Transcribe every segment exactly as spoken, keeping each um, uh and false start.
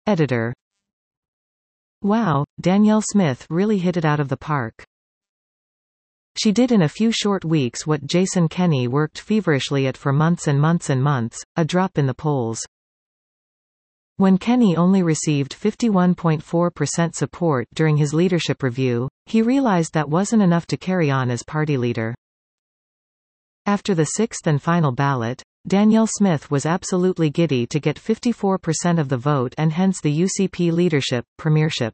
Editor. Wow, Danielle Smith really hit it out of the park. She did in a few short weeks what Jason Kenney worked feverishly at for months and months and months, a drop in the polls. When Kenney only received fifty-one point four percent support during his leadership review, he realized that wasn't enough to carry on as party leader. After the sixth and final ballot, Danielle Smith was absolutely giddy to get fifty-four percent of the vote and hence the U C P leadership, premiership.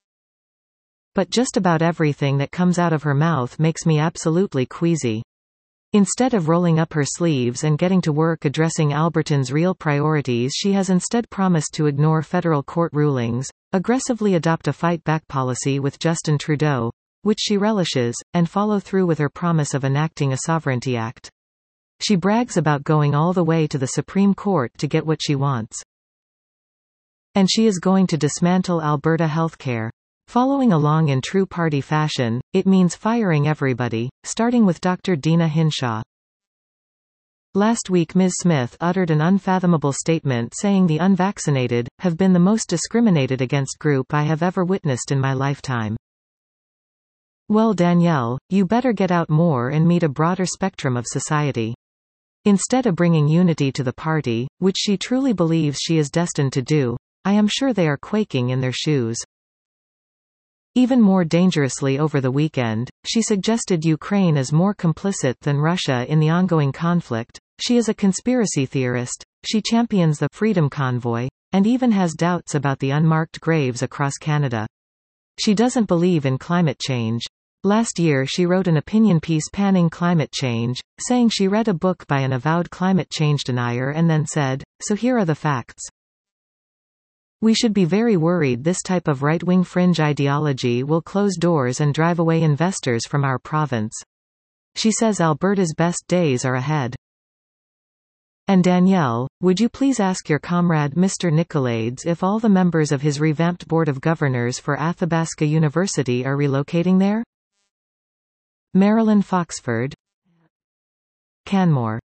But just about everything that comes out of her mouth makes me absolutely queasy. Instead of rolling up her sleeves and getting to work addressing Alberton's real priorities, she has instead promised to ignore federal court rulings, aggressively adopt a fight-back policy with Justin Trudeau, which she relishes, and follow through with her promise of enacting a Sovereignty Act. She brags about going all the way to the Supreme Court to get what she wants. And she is going to dismantle Alberta healthcare. Following along in true party fashion, it means firing everybody, starting with Doctor Deena Hinshaw. Last week Miz Smith uttered an unfathomable statement saying the unvaccinated have been the most discriminated against group I have ever witnessed in my lifetime. Well, Danielle, you better get out more and meet a broader spectrum of society. Instead of bringing unity to the party, which she truly believes she is destined to do, I am sure they are quaking in their shoes. Even more dangerously over the weekend, she suggested Ukraine is more complicit than Russia in the ongoing conflict. She is a conspiracy theorist, she champions the Freedom Convoy, and even has doubts about the unmarked graves across Canada. She doesn't believe in climate change. Last year she wrote an opinion piece panning climate change, saying she read a book by an avowed climate change denier and then said, "So here are the facts." We should be very worried this type of right-wing fringe ideology will close doors and drive away investors from our province. She says Alberta's best days are ahead. And Danielle, would you please ask your comrade Mister Nicolaides if all the members of his revamped Board of Governors for Athabasca University are relocating there? Marilyn Foxford. Canmore.